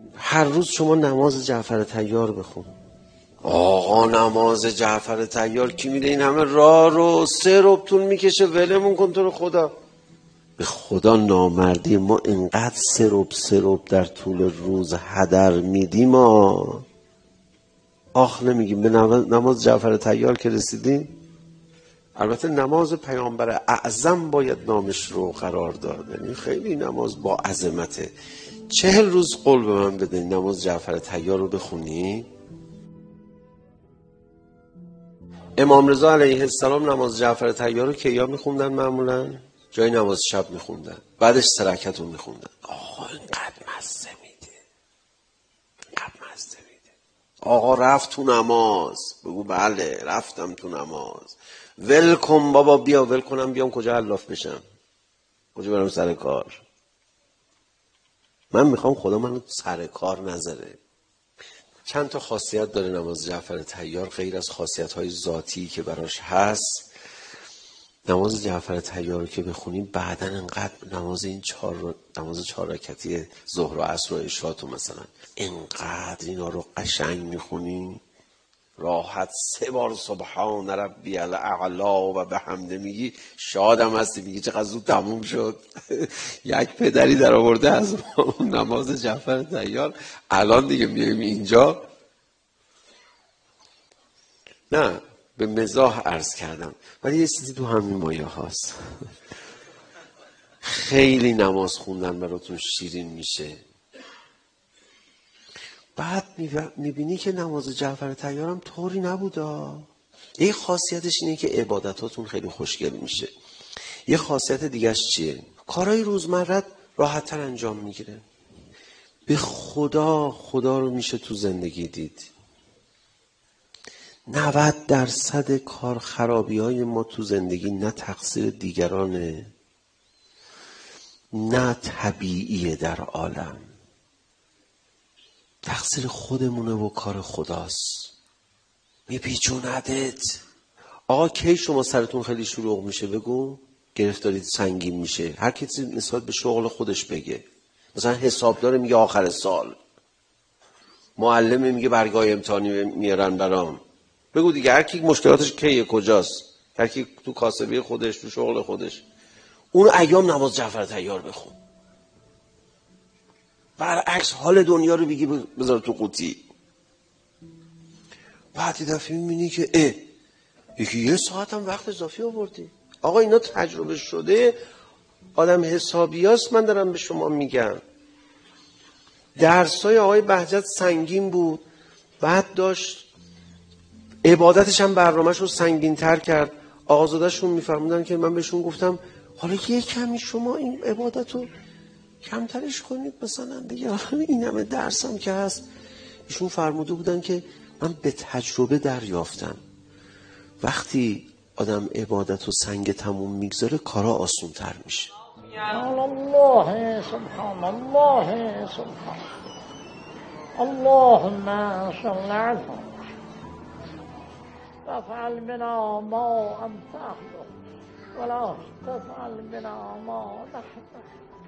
هر روز شما نماز جعفر طیار بخون. آقا نماز جعفر طیار کی میده این همه راه رو 3 ربع طول میکشه، ولمون کن تو رو خدا. به خدا نامردی ما اینقدر 3 ربع در طول روز هدر میدیم. ما آخ نمیگیم به نماز جعفر طیار که رسیدیم. البته نماز پیامبر اعظم باید نامش رو قرار داد، یعنی خیلی نماز با عظمته. 40 روز قول به من بده نماز جعفر طیار رو بخونی. امام رضا علیه السلام نماز جعفر طیار رو کیا میخوندن؟ معمولا جای نماز شب میخوندن، بعدش 3 رکعت رو میخوندن. آقا اینقدر مزه میده، اینقدر مزه میده. آقا رفت تو نماز، بگو بله رفتم تو نماز. ول کن بابا، بیا ول کنم بیام کجا علاف بشم، کجا برم سر کار. من میخوام خدا منو سر کار نذاره. چند تا خاصیت داره نماز جعفر طیار غیر از خاصیت‌های ذاتی که براش هست. نماز جعفر طیار که بخونیم بعداً انقدر نماز 4 رکعتی ظهر و عصر و عشا تو مثلا انقدر اینا رو قشنگ میخونی، راحت 3 بار سبحان ربی الاعلا و بحمده میگی، شادم هستی، میگی چقدر زود تموم شد. یک پدری در آورده از نماز جعفر طیار. الان دیگه میایم اینجا، نه به مزاح عرض کردم، ولی یه چیزی تو همین مایه هاست. خیلی نماز خوندن براتون شیرین میشه. بعد میبینی که نماز جعفر طیار هم طوری نبودا. یه خاصیتش اینه که عبادتاتون خیلی خوشگل میشه. یه خاصیت دیگهش چیه؟ کارهای روزمرت راحت تر انجام میگیره. به خدا رو میشه تو زندگی دید. 90% کار خرابی های ما تو زندگی نه تقصیر دیگرانه نه طبیعیه، در عالم تقصیر خودمونه و کار خداست. میپیچوندت. آقا کی شما سرتون خیلی شلوغ میشه بگو، گرفتارید سنگین میشه، هر کسی نسبت به شغل خودش بگه. مثلا حسابدار میگه آخر سال، معلم میگه برگاه امتحانی میارن برام. بگو دیگه هر کی مشکلاتش کیه کجاست، هر کی تو کاسبی خودش تو شغل خودش. اون ایام نماز جعفر طیار بخون. برعکس حال دنیا رو بگی بذار تو قوطی. بعد یه دفعه میبینی که یکی 1 ساعت هم وقت اضافی آوردی. آقا اینا تجربه شده، آدم حسابیاست. من دارم به شما میگم درسای آقای بهجت سنگین بود، بعد داشت عبادتش هم برنامه‌ش رو سنگین تر کرد. آقازاده‌شون میفرمودن که من بهشون گفتم حالا یه کمی شما این عبادت رو کمترش کنید مثلا دیگه، این همه درسم که هست. ایشون فرموده بودن که من به تجربه دریافتم وقتی آدم عبادت و سنگ تموم میگذاره کارا آسون تر میشه. الله سبحان الله سبحان اللهم صل علی تفعل بنا ما انت اهله ولا تفعل بنا ما نحن.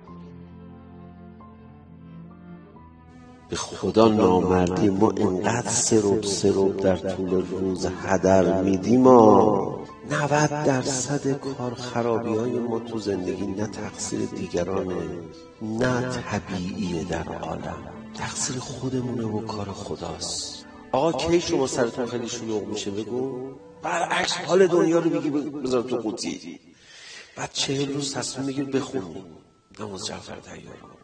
به خدا نامردی ما اینقدر 3 ربع در طول روز هدر میدیم. ما 90% کار خرابی های ما تو زندگی نه تقصیر دیگرانه نه طبیعیه، در عالم تقصیر خودمونه و کار خداست. آقا کی شما سرتون خیلی شلوغ میشه بگو، برعکس حال دنیا رو بگی بذار تو قوطی. بعد 40 روز تصمیم بگیر بخونی نماز جعفر طیار.